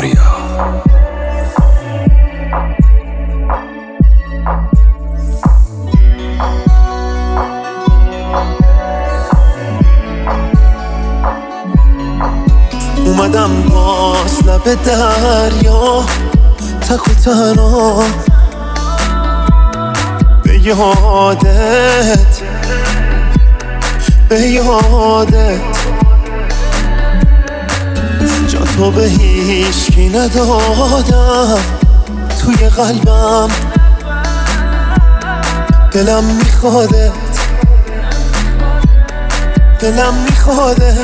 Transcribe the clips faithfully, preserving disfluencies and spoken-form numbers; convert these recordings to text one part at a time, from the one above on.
آریا. اومدم باز لب دریا تک و تنها به یادت به یادت جا تو به هیچکی ندادم توی قلبم دلم میخوادت دلم میخوادت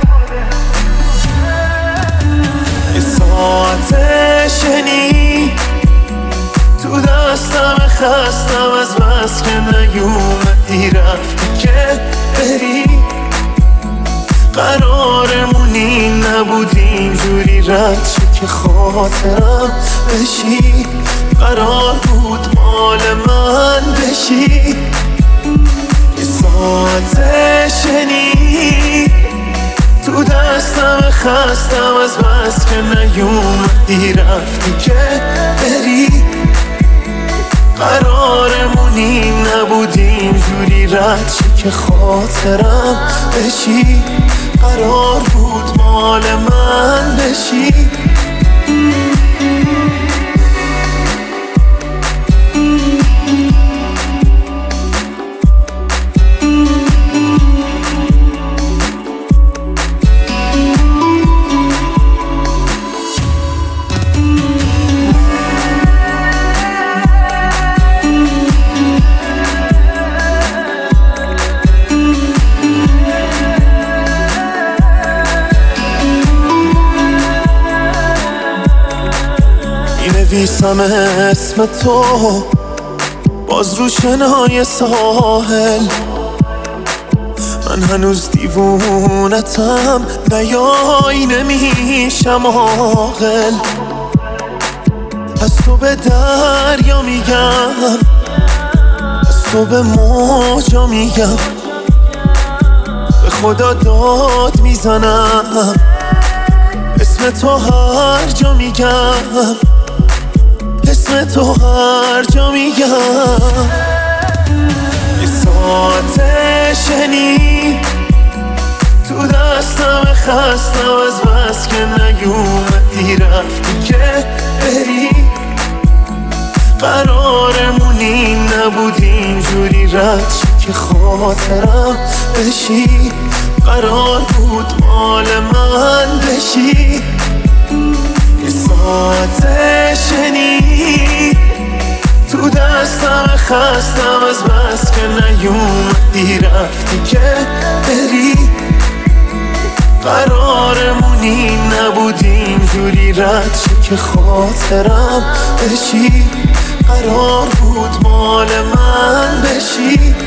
یه ساعت شنی تو دستم خستم از بس که نیومدی رفتی که بری قرارمونی نبود اینجوری رد شد که خاطرم بشی قرار بود مال من بشی یه ساعت شنی تو دستم خستم از بس که نیومدی رفتی که بری قرارمونی نبود اینجوری رد شی که خاطرم بشی قرار بود مال من بشی نویسم اسم تو باز رو شنای ساحل من هنوز دیوونتم نیای نمیشم عاقل از تو به دریا میگم از تو به موجا میگم به خدا داد میزنم اسم تو هر جا میگم اسم تو هر جا میگم یه ساعت شنی تو دستم خستم از بس که نیومدی رفتی که بری قرارمونی نبود اینجوری رد شی که خاطرم بشی قرار بود مال من بشی یه ساعت شنی تو دستم خستم از بس که نیومدی رفتی که بری قرارمونی نبود اینجوری رد شی که خاطرم بشی قرار بود مال من بشی